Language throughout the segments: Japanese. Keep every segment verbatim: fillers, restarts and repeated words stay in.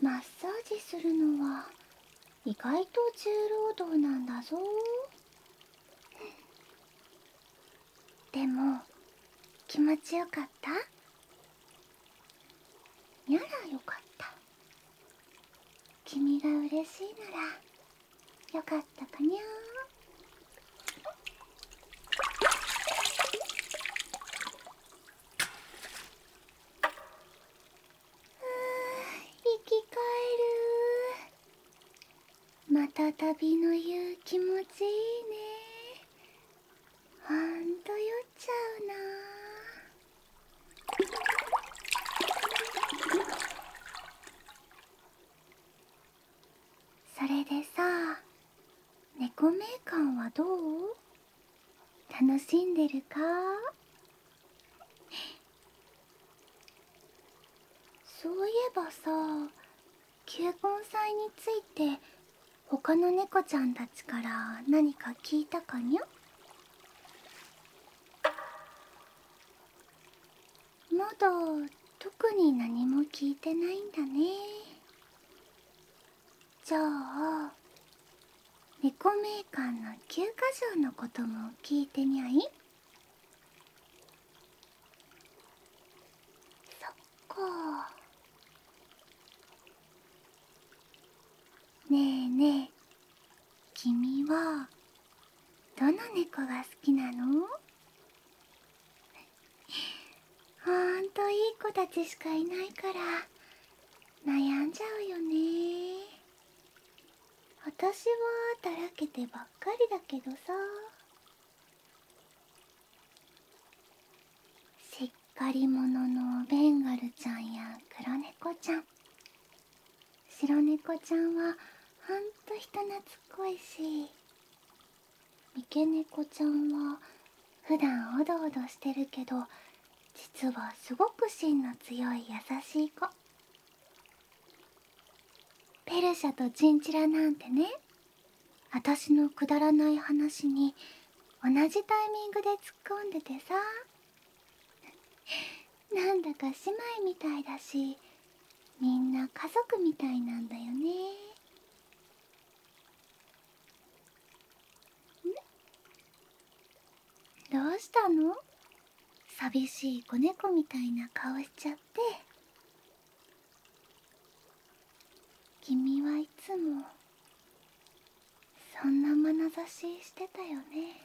マッサージするのは意外と重労働なんだぞ。でも気持ちよかった？やらよかった。君が嬉しいならよかったかにゃ。生き返る。また旅の夕気持ちいいね。ほんと酔っちゃうな。それでさ、猫名館はどう？楽しんでるか？そういえばさ、球根祭について他の猫ちゃんたちから何か聞いたかにゃ？まだ特に何も聞いてないんだね。じゃあ猫名館のきゅうか条のことも聞いてにゃい？そっか。ねえねえ、君はどの猫が好きなの？ほんといい子たちしかいないから悩んじゃうよね。私はだらけてばっかりだけどさ。しっかり者のベンガルちゃんや黒猫ちゃん、白猫ちゃんはほんと人懐っこいし、三毛猫ちゃんは普段おどおどしてるけど実はすごく芯の強い優しい子。ペルシャとチンチラなんてね、私のくだらない話に同じタイミングで突っ込んでてさ、なんだか姉妹みたいだし、みんな家族みたいなんだよね。どうしたの？寂しい子猫みたいな顔しちゃって。君はいつもそんな眼差ししてたよね。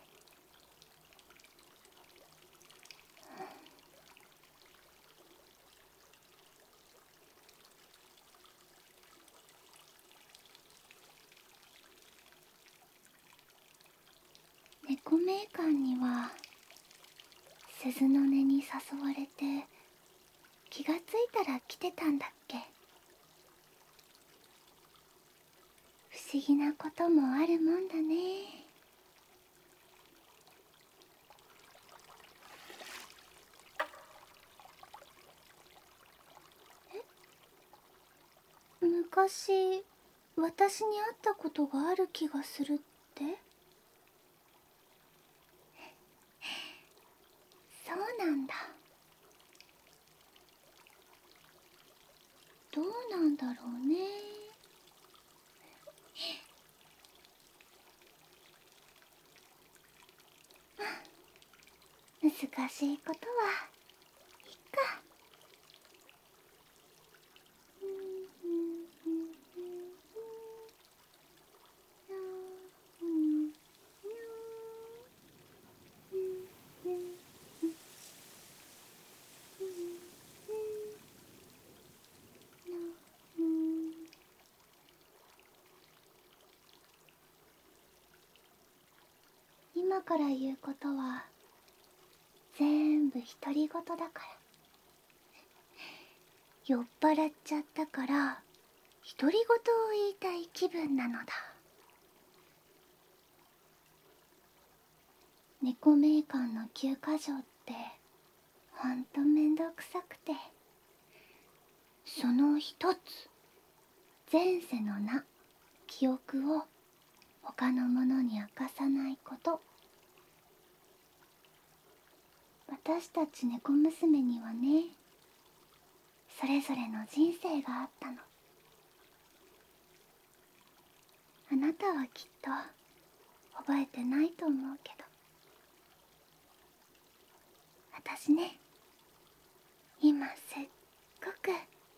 猫名館には鈴の音に誘われて気がついたら来てたんだっけ？不思議なこともあるもんだね。昔私に会ったことがある気がするって？そうなんだ。どうなんだろうね。難しいことはいっか。今から言うことは全部独り言だから。酔っ払っちゃったから独り言を言いたい気分なのだ。猫名館のきゅうか条ってほんとめんどくさくて、その一つ、前世の名、記憶を他の者に明かさないこと。私たち猫娘にはね、それぞれの人生があったの。 あなたはきっと覚えてないと思うけど、私ね、今すっごく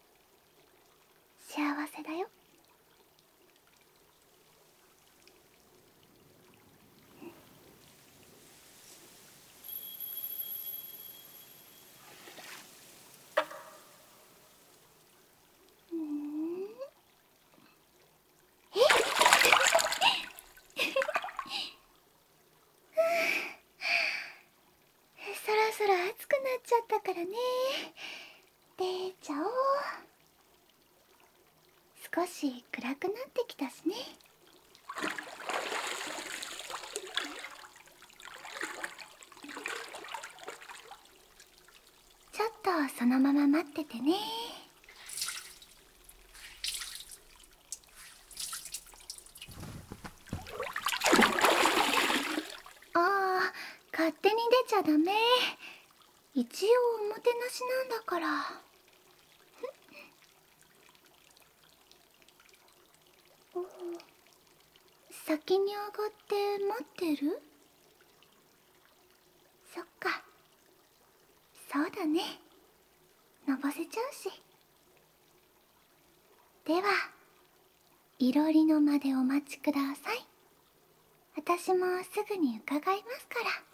幸せだよ。うーん。そろそろ暑くなっちゃったからね。出ちゃおう。少し暗くなってきたしね。ちょっとそのまま待っててね。ああ、勝手に出ちゃダメ。一応おもてなしなんだから。お、先に上がって待ってる？そっか、そうだね。のぼせちゃうし。では、いろりの間でお待ちください。私もすぐに伺いますから。